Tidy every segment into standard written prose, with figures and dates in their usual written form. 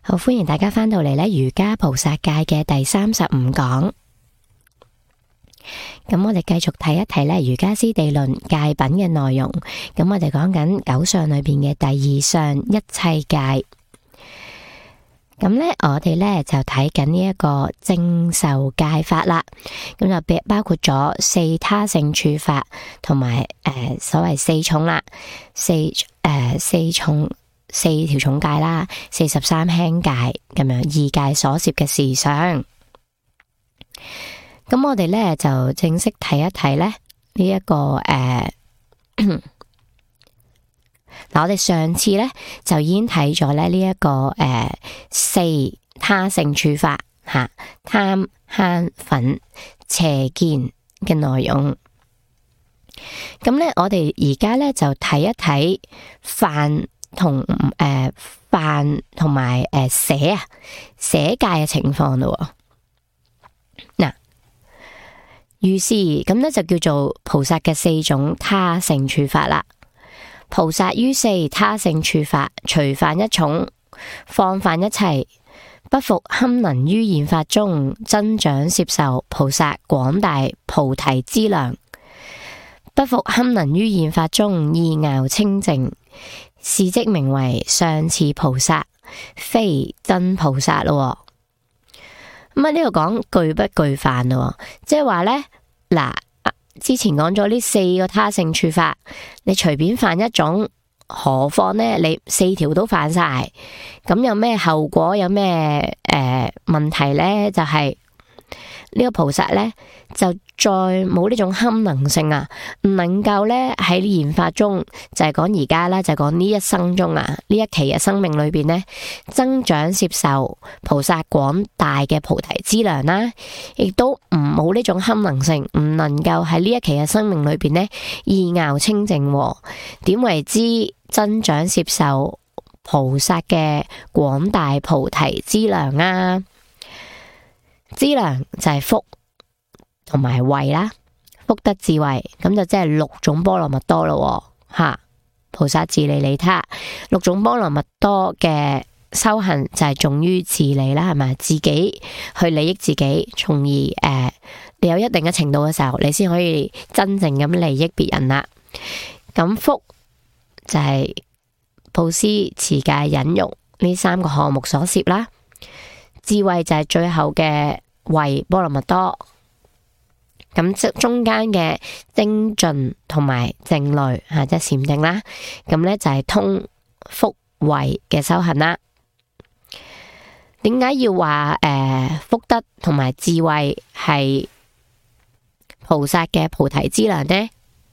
好，歡迎大家翻到嚟呢瑜伽菩薩戒嘅第35講。咁我哋繼續睇一睇呢瑜伽師地論戒品嘅內容。咁我哋講緊9相裏邊嘅第2相一切戒。咁呢，我哋呢就睇緊呢一個正受戒法啦。咁就包括咗4他勝處法，同埋所謂4重啦，四條重戒啦，43輕戒咁樣，2戒所攝嘅事相。咁我哋呢就正式睇一睇呢一個嗱，我哋上次呢就已經睇咗呢一個4他勝處法吓，貪慳忿邪見嘅內容。咁呢，我哋而家呢就睇一睇犯同埋捨戒嘅情況咯。嗱，於是咁呢就叫做菩薩嘅4種他勝處法啦。菩薩於4他勝處法，隨犯一重，放犯一切，不復堪能於現法中增長攝受菩薩廣大菩提資糧，不復堪能於現法中意樂清淨，是即名為相似菩薩，非真菩薩咯。咁啊，呢度講具不具犯咯，即係話呢，嗱，之前講咗呢4個他勝處法，你隨便犯一種，何況呢你4條都犯晒，咁有咩後果？有咩問題呢？就係呢個菩薩呢，就再冇呢種堪能性啊，唔能夠呢喺現法中，就係講而家啦，就係講呢一生中啊，呢一期嘅生命裏邊呢，增長攝受菩薩廣大嘅菩提資糧啦，亦都唔冇呢種堪能性，唔能夠喺呢一期嘅生命裏邊呢意樂清淨。點為之增長攝受菩薩嘅廣大菩提資糧啊？資糧就係福同埋慧啦，福德智慧，咁就即係6種波羅蜜多咯吓。菩薩自利利他，6種波羅蜜多嘅修行就係重於自利啦，係咪？自己去利益自己，從而你有一定嘅程度嘅時候，你先可以真正咁利益別人啦。咁福就係布施、持戒、忍辱呢3個項目所攝啦。智慧就係最後嘅慧波羅蜜多。咁中間嘅精進同埋靜慮吓，即係禪定啦。咁呢就係通福慧嘅修行啦。點解要話福德同埋智慧係菩薩嘅菩提資糧呢？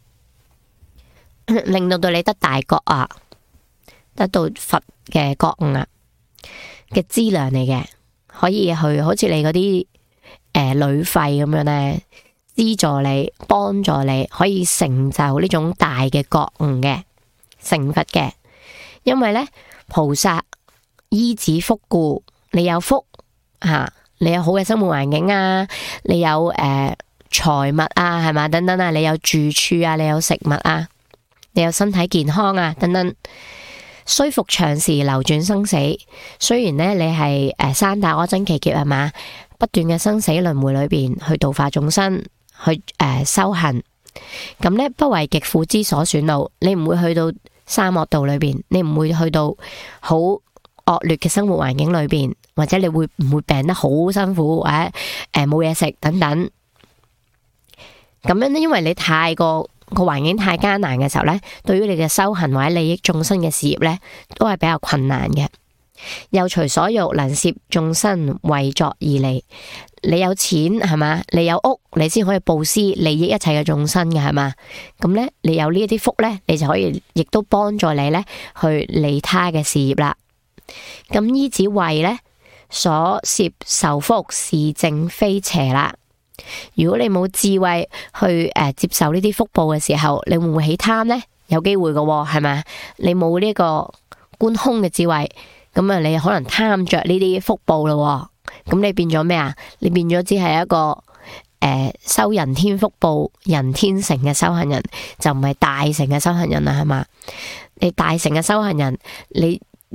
令到你得大覺啊，得到佛嘅覺悟啊嘅資糧嚟嘅，可以去好似你嗰啲旅費咁樣呢，資助你，幫助你可以成就呢種大嘅覺悟嘅成佛嘅。因為呢，菩薩依止福故，你有福吓，你有好嘅生活環境啊，你有財物啊，係嘛，等等啊，你有住處啊，你有食物啊，你有身體健康啊，等等。雖復長時流轉生死，雖然呢，你係三大阿僧祇劫係嘛，不斷嘅生死輪迴裏邊去度化眾生，去修行，咁呢，不為極苦之所損惱，你唔會去到沙漠道裏邊，你唔會去到好惡劣嘅生活環境裏邊，或者你會唔會病得好辛苦，或者冇嘢食等等。咁樣呢，因為你太過個環境太艱難嘅時候呢，對於你嘅修行或者利益眾生嘅事業呢，都係比較困難嘅。又隨所欲能攝眾生為作義利，你有錢係嘛，你有屋，你先可以布施利益一切嘅眾生嘅係嘛。咁呢，你有呢一啲福呢，你就可以亦都幫助你呢去利他嘅事業啦。咁依止慧呢，所攝受福是正非邪啦。如果你冇智慧去接受呢啲福報嘅時候，你會唔會起貪呢？有機會嘅係咪？你冇呢個觀空嘅智慧，咁啊你可能貪着呢啲福報咯。咁你變咗咩啊？你變咗只係一個修人天福報、人天成嘅修行人，就唔係大成嘅修行人啦，係嘛？你大成嘅修行人，你呢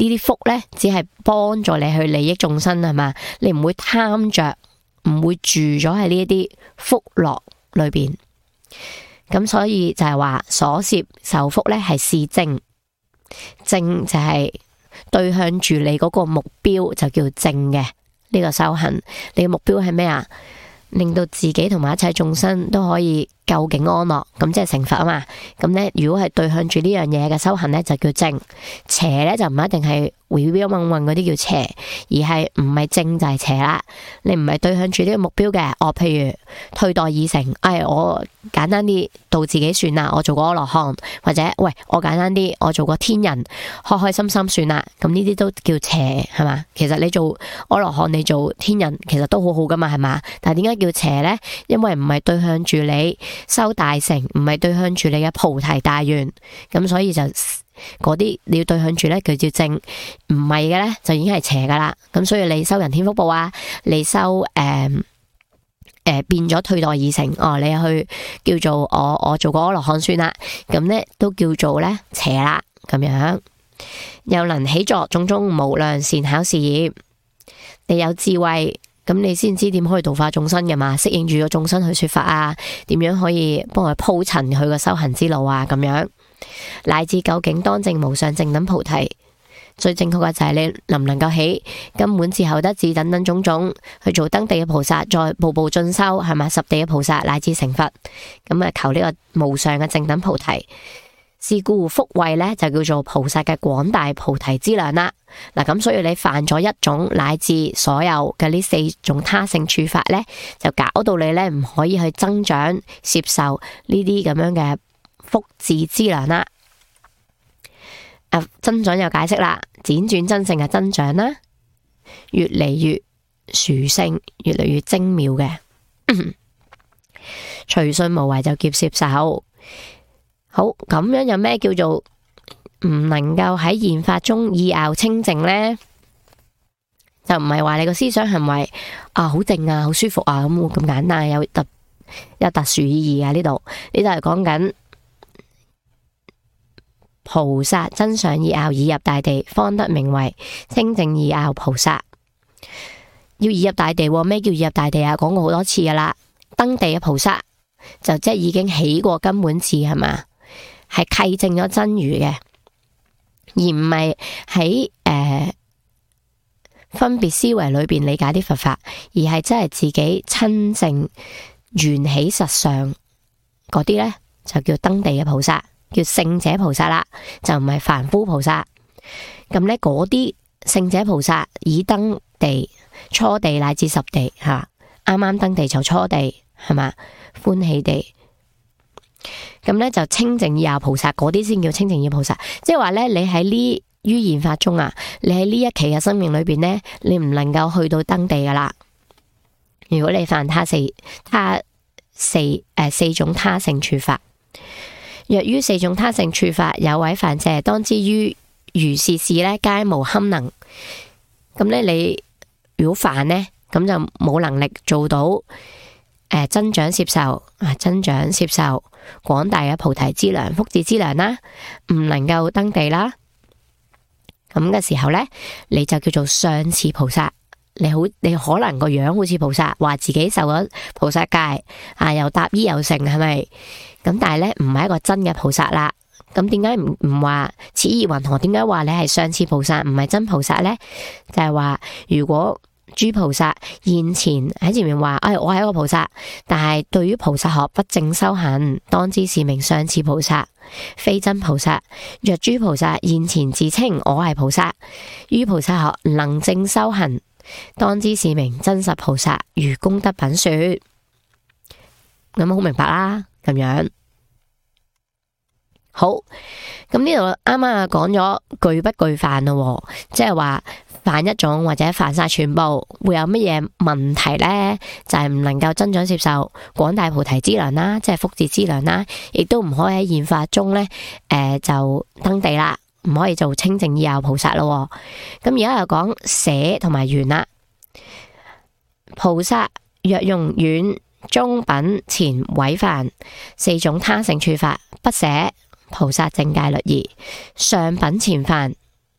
呢啲福咧，只係幫助你去利益眾生係嘛？你唔會貪着，唔會住咗喺呢一啲福樂裏邊。咁所以就係話所攝受福咧係是正，正就係對向住你嗰個目標就叫正嘅呢個修行。你嘅目標係咩啊？令到自己同埋一切眾生都可以究竟安樂，咁即係成佛啊嘛。咁呢，如果係對向住呢樣嘢嘅修行呢，就叫正。邪呢，就唔一定係回標問問嗰啲叫邪，而係唔係正就係邪啦。你唔係對向住呢個目標嘅，譬如退墮二乘，我簡單啲度自己算啦，我做個阿羅漢，或者喂我簡單啲，我做個天人，開開心心算啦。咁呢啲都叫邪係嘛？其實你做阿羅漢，你做天人，其實都好好噶嘛，係嘛？但係點解叫邪呢？因為唔係對向住你修大乘，唔係對向住你嘅菩提大願，咁所以就嗰啲你要對向住呢，佢叫正，唔係嘅呢，就已經係邪噶啦。咁所以你修人天福報啊，你修變咗退墮二乘，你去叫做我做個阿羅漢算啦，咁呢都叫做呢邪啦咁樣。又能起作種種無量善巧事業，你有智慧，咁你先知點可以度化眾生嘅嘛，適應住個眾生去說法啊，點樣可以幫佢鋪陳佢個修行之路啊，咁樣乃至究竟當證無上正等菩提。最正確嘅就係你能唔能夠起根本智厚德智等等種種去做登地嘅菩薩，再步步進修係嘛，十地嘅菩薩乃至成佛，咁啊求呢個無上嘅正等菩提。是故福慧呢，就叫做菩薩嘅廣大菩提之量啦。嗱，咁所以你犯咗一種乃至所有嘅呢四種他勝處法呢，就搞到你呢唔可以去增長攝受呢啲咁樣嘅福智之量啦。增長有解釋啦，輾轉增勝嘅增長啦，越嚟越殊勝，越嚟越精妙嘅。隨順無為就叫攝受。好，咁樣有咩叫做唔能夠喺現法中意拗清淨呢？就唔係話你個思想行為好靜啊，好舒服啊，咁簡單，有特殊意義啊。呢度係講緊菩薩真上意拗，已入大地，方得名為清淨意拗菩薩。要已入大地，咩叫已入大地啊？講過好多次噶啦，登地嘅菩薩就即係已經起過根本智係嘛，係契證咗真如嘅，而唔係喺分別思維裏邊理解啲佛法，而係真係自己親證緣起實相嗰啲呢，就叫登地嘅菩薩，叫聖者菩薩啦，就唔係凡夫菩薩。咁呢嗰啲聖者菩薩已登地、初地乃至十地吓，啱啱登地就初地係嘛，歡喜地。咁呢就清淨意拗菩薩，嗰啲先叫清淨意拗菩薩。即係話呢，你喺呢於現法中啊，你喺呢一期嘅生命裏邊呢，你唔能夠去到登地噶啦。如果你犯四種他勝處法，若於四種他勝處法有違犯者，當知於如是事呢，皆無堪能。咁呢，你如果犯呢，咁就冇能力做到增長攝受廣大嘅菩提之量、福智之量啦，唔能夠登地啦。咁嘅時候呢，你就叫做相似菩薩。你可能個樣好似菩薩，話自己受咗菩薩戒又搭衣又成，係咪？咁但係呢，唔係一個真嘅菩薩啦。咁點解唔話此意云何？點解話你係相似菩薩，唔係真菩薩呢？就係話如果諸菩薩現前喺前面話，我係一個菩薩，但係對於菩薩學不正修行，當知是名相似菩薩，非真菩薩。若諸菩薩現前自稱我係菩薩，於菩薩學能正修行，當知是名真實菩薩。如功德品說，咁好明白啦，咁樣。好，咁呢度啱啱講咗具不具犯咯，即係話犯一種或者犯晒全部會有乜嘢問題呢？就係唔能夠增長攝受廣大菩提之量啦，即係福智之量啦，亦都唔可以喺現法中呢就登地啦，唔可以做清淨意拗菩薩咯。咁而家又講捨同埋緣啦，菩薩若用遠中品前違犯四種他勝處法，不捨菩薩正戒律儀，上品前犯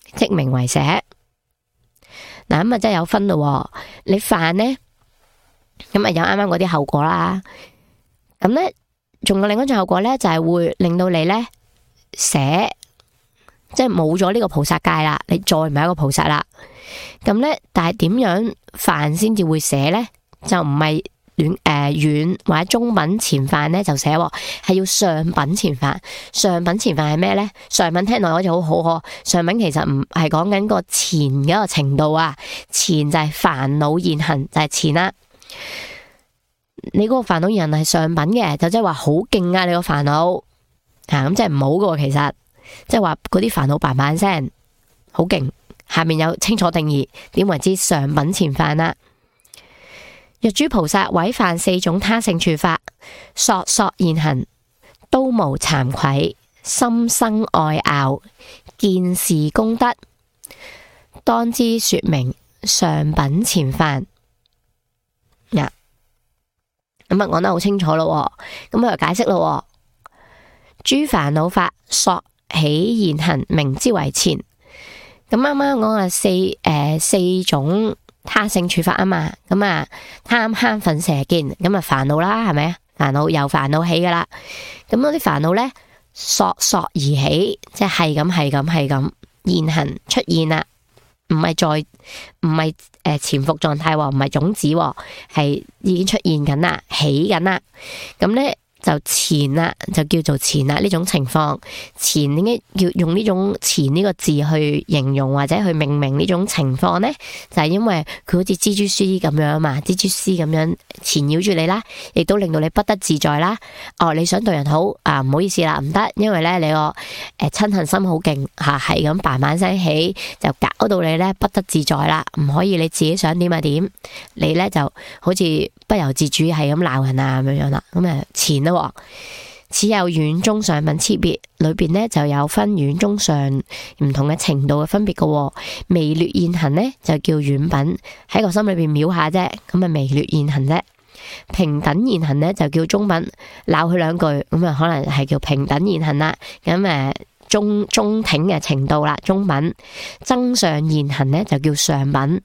即名為捨。嗱，咁啊真係有分咯。你犯呢，咁啊有啱啱嗰啲後果啦。咁呢，仲有另一種後果呢，就係會令到你呢捨，即係冇咗呢個菩薩戒啦，你再唔係一個菩薩啦。咁呢，但係點樣犯先至會捨呢？就唔係軟或者中品前犯呢就捨，係要上品前犯。上品前犯係咩呢？上品聽落好似好好，上品其實唔係講緊個前嘅一個程度啊。前就係煩惱現行，就係前啦。你嗰個煩惱現行係上品嘅，就即係話好勁啊！你個煩惱咁即係唔好㗎喎。其實即係話嗰啲煩惱嘭嘭聲好勁。下面有清楚定義點為之上品前犯啦。若諸菩薩毀犯4種他勝處法，索索現行，都無慚愧，心生愛拗，見是功德，當知說明上品前犯。咁啊講得好清楚咯。咁我就解釋咯。諸煩惱法索起現行，名之為前。咁啱啱講嘅四種他勝處法啊嘛。咁啊貪慳忿邪見，咁啊煩惱啦，係咪啊？煩惱由煩惱起噶啦。咁嗰啲煩惱呢，索索而起，即係咁現行出現啦，唔係潛伏狀態，唔係種子，係已經出現緊啦，起緊啦。咁呢就前啦，就叫做前啦。呢種情況，前點解要用呢種前呢個字去形容或者去命名呢種情況呢？就係因為佢好似蜘蛛絲咁樣啊嘛，蜘蛛絲咁樣纏繞住你啦，亦都令到你不得自在啦。你想對人好啊，唔好意思啦，唔得，因為咧你個嗔恨心好勁吓，係咁嘭嘭聲起，就搞到你咧不得自在啦，唔可以你自己想點就點，你咧就好似不由自主係咁鬧人啊咁樣啦。咁啊前咯。此有軟中上品差別，裏邊呢就有分軟中上唔同嘅程度嘅分別嘅。微劣現行呢就叫軟品，喺個心裏邊秒下啫，咁啊微劣現行啫。平等現行呢就叫中品，鬧佢兩句咁啊可能係叫平等現行啦。咁中挺嘅程度啦，中品。增上現行呢就叫上品，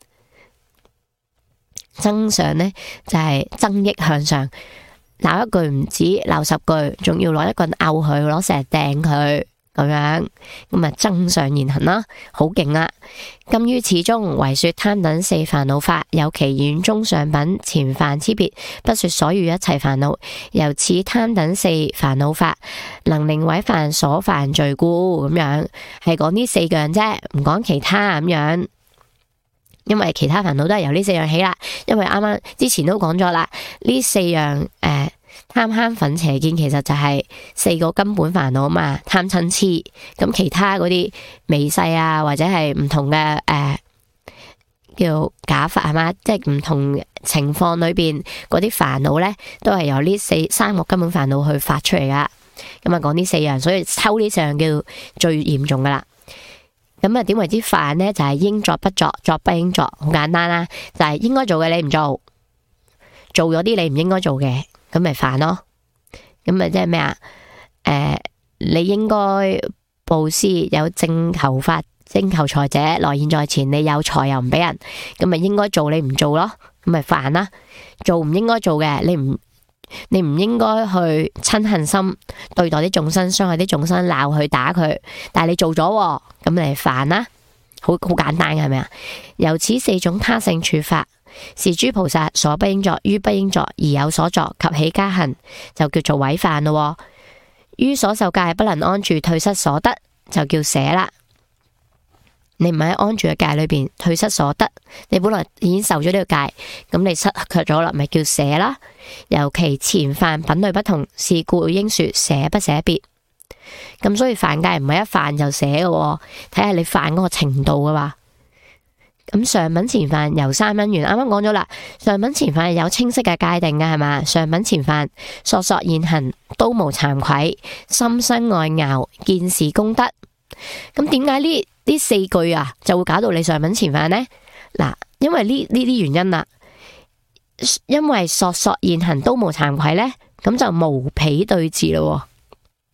增上呢就係增益向上。鬧一句唔止，鬧10句，仲要攞一棍拗佢，攞石掟佢咁樣，咁啊增上現行啦，好勁啦。今於此中唯說貪等4煩惱法，有其軟中上品前犯差別，不說所遇一切煩惱。由此貪等4煩惱法能令毀犯所犯罪故，咁樣係講呢4樣啫，唔講其他咁樣。因為其他煩惱都係由呢4樣起啦，因為啱啱之前都講咗啦，呢4樣貪慳忿邪見其實就係4個根本煩惱嘛，貪嗔癡。咁其他嗰啲微細啊，或者係唔同嘅叫假法係嘛，即係唔同情況裏邊嗰啲煩惱呢，都係由呢3個根本煩惱去發出嚟噶。咁啊講呢4樣，所以抽呢4樣叫最嚴重噶啦。咁啊點為之犯呢？就係應作不作，作不應作，好簡單啦。就係應該做嘅你唔做，做咗啲你唔應該做嘅，咁咪犯咯。咁啊即係咩啊？你應該布施，有正求法、正求財者來現在前，你有財又唔俾人，咁咪應該做你唔做咯，咁咪犯啦。做唔應該做嘅，你唔應該去嗔恨心對待啲眾生，傷害啲眾生，鬧佢打佢，但係你做咗，咁你犯啦，好簡單嘅係咪啊？由此4種他勝處法，是諸菩薩所不應作，於不應作而有所作及起加行，就叫做毀犯咯。於所受戒不能安住，退失所得，就叫捨啦。你唔係喺安住嘅戒裏邊退失所得，你本來已經受咗呢個戒，咁你失卻咗啦，咪叫捨啦。尤其前犯品類不同，是故應說捨不捨別。咁所以犯戒唔係一犯就捨嘅，睇下你犯嗰個程度嘅話。咁上品前犯由3因緣，啱啱講咗啦。上品前犯係有清晰嘅界定嘅係嘛？上品前犯索索現行，都無慚愧，心生愛拗，見是功德。咁點解呢4句啊就會搞到你上品前犯呢？嗱，因為呢啲原因啦，因為索索現行都無慚愧呢，咁就無彼對治咯。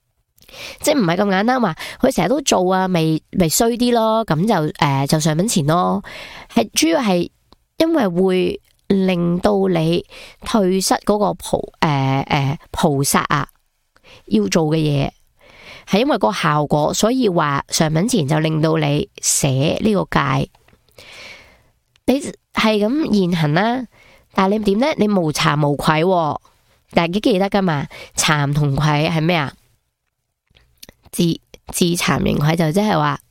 即係唔係咁簡單話，佢成日都做啊，咪衰啲咯，咁就上品前咯。係主要係因為會令到你退失嗰個菩薩啊要做嘅嘢，係因為個效果，所以話上品前就令到你捨呢個戒。你係咁現行啦，但係你點呢？你無慚無愧喎，大家記得噶嘛？慚同愧係咩啊？自慚形愧就即係話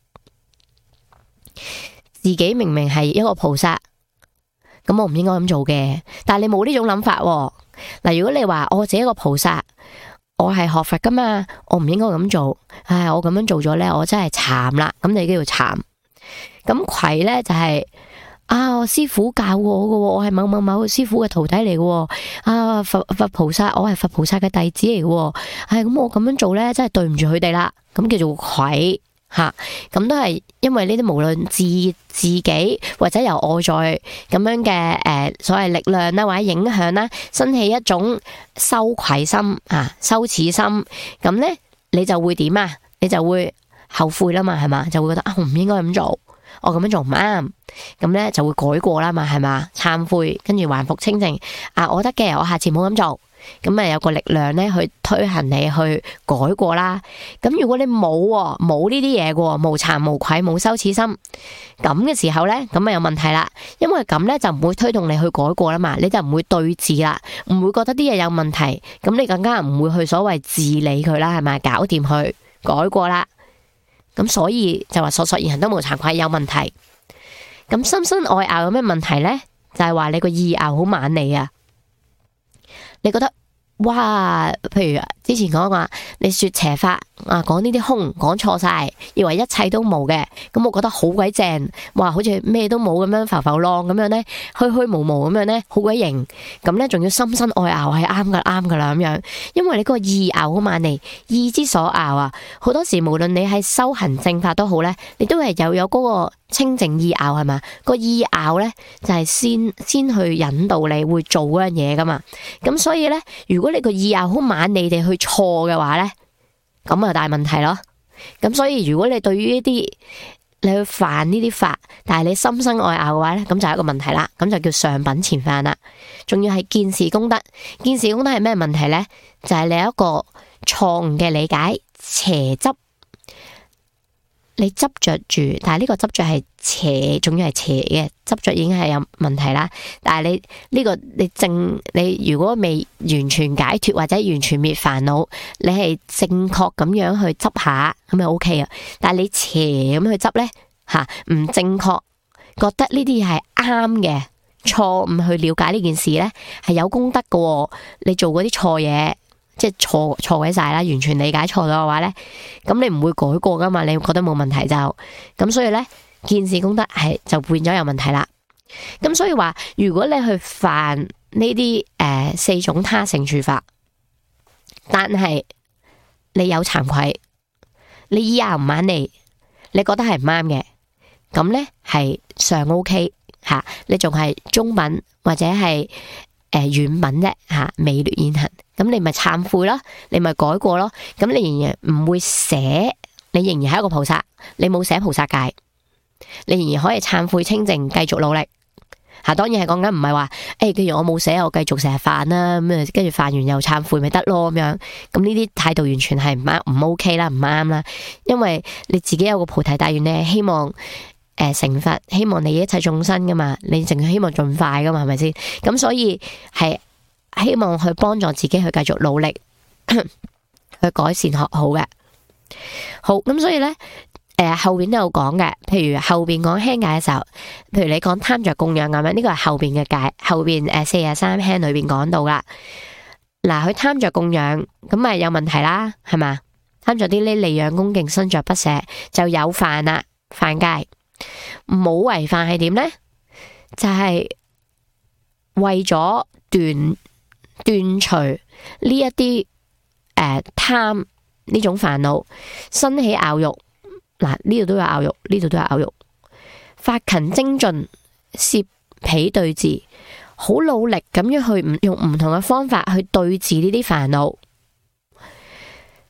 自己明明係一個菩薩，咁我唔應該咁做嘅。但係你冇呢種諗法喎。嗱，如果你話我自己一個菩薩，我係學佛噶嘛，我唔應該咁做。唉，我咁樣做咗呢，我真係慚啦。咁你都要慚。咁愧呢，就係我師父教我嘅，我係某某某師父嘅徒弟嚟嘅。佛菩薩，我係佛菩薩嘅弟子嚟嘅。咁我咁樣做呢，真係對唔住佢哋啦。咁叫做愧吓。咁都係因為呢啲無論自己或者由外在咁樣嘅所謂力量啦，或者影響啦，生起一種羞愧心羞恥心。咁呢，你就會點啊？你就會後悔啦嘛，係嘛？就會覺得我唔應該咁做。我咁樣做唔啱，咁咧就會改過啦嘛，係嘛？懺悔，跟住還復清淨。我得嘅，我下次冇咁做。咁咪有個力量咧去推行你去改過啦。咁如果你冇呢啲嘢嘅，無慚無愧，冇羞恥心，咁嘅時候咧，咁咪有問題啦。因為咁咧就唔會推動你去改過啦嘛，你就唔會對治啦，唔會覺得啲嘢有問題，咁你更加唔會去所謂治理佢啦，係咪？搞掂佢，改過啦。咁所以就話索然行都無慚愧有問題。咁心生愛樂有咩問題呢？就係話你個意樂好猛利啊！你覺得哇，譬如之前講話你說邪法講呢啲空，講錯晒，以為一切都冇嘅，咁我覺得好鬼正，哇，好似咩都冇咁樣浮浮浪咁樣呢，虛虛無無咁樣呢，好鬼型。咁呢，仲要心生愛樂係啱噶啦咁樣，因為你個意樂好猛利，意之所樂好多時無論你係修行正法都好呢，你都係有嗰個清淨意樂係嘛？個意樂呢，就係先去引導你會做嗰樣嘢噶嘛。咁所以呢，如果你個意樂好猛利地去錯嘅話呢，咁啊大問題咯。咁所以如果你對於呢啲你去犯呢啲法，但係你心生愛樂嘅話呢，咁就係一個問題啦。咁就叫上品前犯啦。仲要係見事功德。見事功德係咩問題呢？就係你有一個錯誤嘅理解，邪執。你執着住，但係呢個執着係邪，仲要係邪嘅執着已經係有問題啦。但係你呢個你如果未完全解脫或者完全滅煩惱，你係正確咁樣去執下咁咪 OK 啊。但係你邪咁去執呢，唔正確，覺得呢啲係啱嘅，錯誤去了解呢件事呢，係有功德嘅。你做嗰啲錯嘢。即係錯鬼晒啦，完全理解錯咗嘅話呢，咁你唔會改過噶嘛？你會覺得冇問題就咁，所以呢，見事功德係就變咗有問題啦。咁所以話，如果你去犯呢啲4種他勝處法，但係你有慚愧，你意樂唔猛利，你覺得係唔啱嘅，咁呢係尚 OK 吓，你仲係中品或者係軟品啫吓，未劣現行。咁你咪懺悔咯，你咪改過咯。咁你仍然唔會捨，你仍然係一個菩薩，你冇捨菩薩戒，你仍然可以懺悔清淨，繼續努力。當然係講緊唔係話，既然我冇捨，我繼續成日犯啦，咁跟住犯完又懺悔咪得咯咁樣。咁呢啲態度完全係唔 OK 啦，唔啱啦。因為你自己有個菩提大願，你係希望成佛，希望你一切眾生噶嘛，你淨係希望盡快噶嘛，係咪先？咁所以係。希望去幫助自己去繼續努力去改善學好嘅。好，咁所以呢，後邊都有講嘅，譬如後邊講輕戒嘅時候，譬如你講貪着供養咁樣，呢個係後邊嘅戒，後邊43輕裏邊講到啦。嗱，佢貪着供養咁咪有問題啦，係嘛？貪着啲呢利養恭敬身着不捨就有犯啦，犯戒。冇違犯係點呢？就係為咗斷除呢一啲貪呢種煩惱，生起樂欲。嗱，呢度都有樂欲，呢度都有樂欲。發勤精進，攝彼對治，好努力咁樣去用唔同嘅方法去對治呢啲煩惱。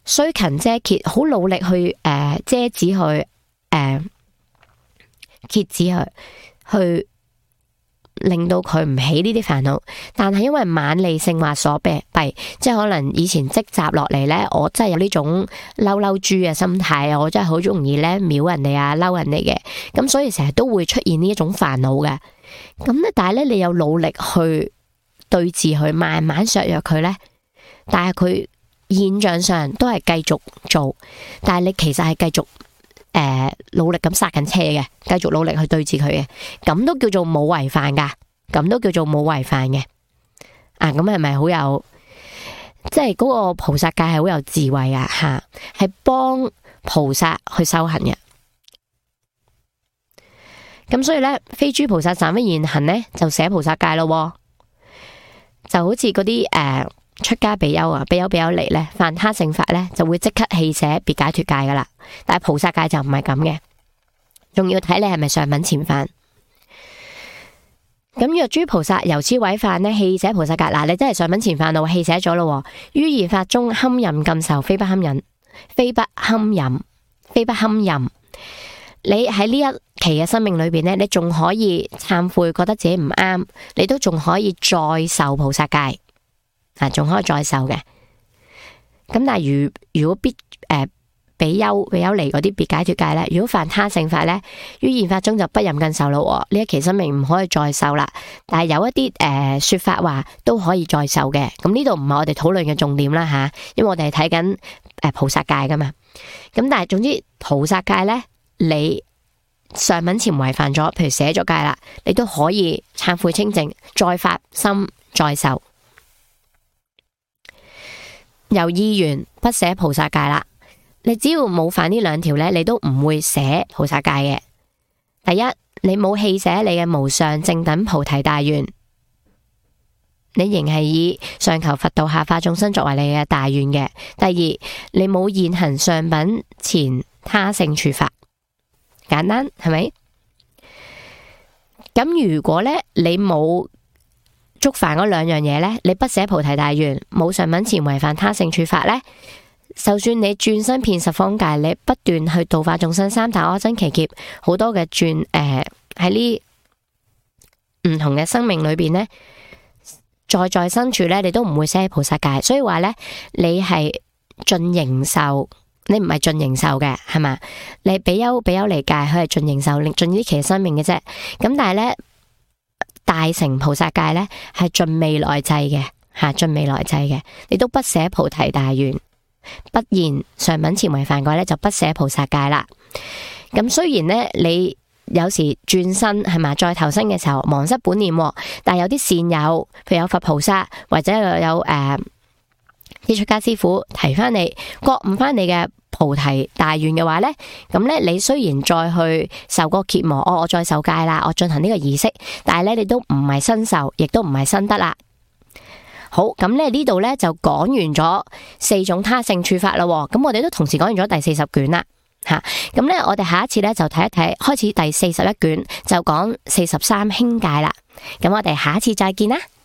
須勤遮揭，好努力去遮止佢，揭止佢，去令到佢唔起呢啲煩惱。但係因為猛利性惑所逼，即係可能以前積集落嚟呢，我真係有呢種嬲嬲豬嘅心態啊，我真係好容易呢秒人哋啊，嬲人哋嘅，咁所以成日都會出現呢一種煩惱嘅。咁呢，但係呢，你有努力去對治佢，慢慢削弱佢呢，但係佢現象上都係繼續做，但係你其實係繼續努力咁剎緊車嘅，繼續努力去對治佢嘅，咁都叫做冇違犯噶，咁都叫做冇違犯嘅。啊，咁係咪好有，即係嗰個菩薩戒係好有智慧啊吓，係幫菩薩去修行嘅。咁所以咧，非諸菩薩暫不現行咧，就寫菩薩戒咯，就好似嗰啲出家比丘啊，比丘尼咧，犯他勝法咧，就會即刻棄捨別解脫戒噶啦。但係菩薩戒就唔係咁嘅，仲要睇你係咪上品前犯。咁若諸菩薩由此違犯呢，棄捨菩薩戒，嗱，你真係上品前犯咯，棄捨咗咯。於現法中堪忍禁受，非不堪忍，非不堪忍，非不堪忍。你喺呢一期嘅生命裏邊呢，你仲可以懺悔，覺得自己唔啱，你都仲可以再受菩薩戒。仲可以再受嘅。咁但係如果比丘尼嗰啲別解脫戒咧，如果犯他勝法咧，於現法中就不忍禁受咯。呢一期生命唔可以再受啦。但係有一啲說法話都可以再受嘅。咁呢度唔係我哋討論嘅重點啦吓，因為我哋係睇緊菩薩戒噶嘛。咁但係總之菩薩戒咧，你上品前違犯咗，譬如寫咗戒啦，你都可以懺悔清淨，再發心再受。由意緣不捨菩薩戒啦，你只要冇犯呢兩條呢，你都唔會捨菩薩戒嘅。第一，你冇棄捨你嘅無上正等菩提大願，你仍係以上求佛道下化眾生作為你嘅大願嘅。第二，你冇現行上品前他勝處法，簡單係咪？咁如果呢，你冇觸犯嗰兩樣嘢呢，你不捨菩提大願，冇上品前違犯他勝處法呢，就算你轉身遍十方界，你不斷去度化眾生，三大阿僧祇劫，好多嘅轉喺呢唔同嘅生命裏邊呢，在身處呢，你都唔會捨菩薩戒。所以話呢，你係盡形壽，你唔係盡形壽嘅，係嘛？你比丘尼戒，佢係盡形壽，盡呢期生命嘅啫。咁但係呢，大乘菩薩戒呢係盡未來際嘅，盡未來際嘅，你都不捨菩提大願，不現上品前違犯嘅呢，就不捨菩薩戒啦。咁雖然呢，你有時轉身係嘛，再投生嘅時候忘失本念，但係有啲善友，譬如有佛菩薩或者有啲出家師父提翻你，覺悟翻你嘅菩提大願嘅話呢，咁呢，你雖然再去受個羯磨，我再受戒啦，我進行呢個儀式，但係呢，你都唔係新受，亦都唔係新得啦。好，咁呢呢度呢，就講完咗4種他勝處法啦。咁我哋都同時講完咗第40卷啦。咁呢，我哋下一次呢，就睇一睇，開始第41卷就講43輕戒啦。咁我哋下一次再見啦。